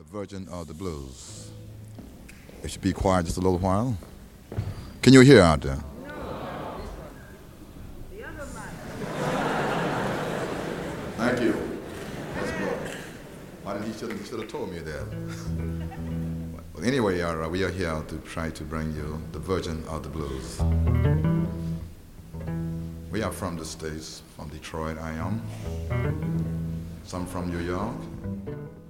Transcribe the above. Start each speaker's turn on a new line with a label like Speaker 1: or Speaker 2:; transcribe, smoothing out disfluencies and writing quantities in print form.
Speaker 1: the Virgin of the Blues. It should be quiet just a little while. Can you hear out there? Thank you. That's good. Why didn't he should have told me that. Well, anyway, we are here to try to bring you the Virgin of the Blues. We are from the States, from Detroit, I am. Some from New York.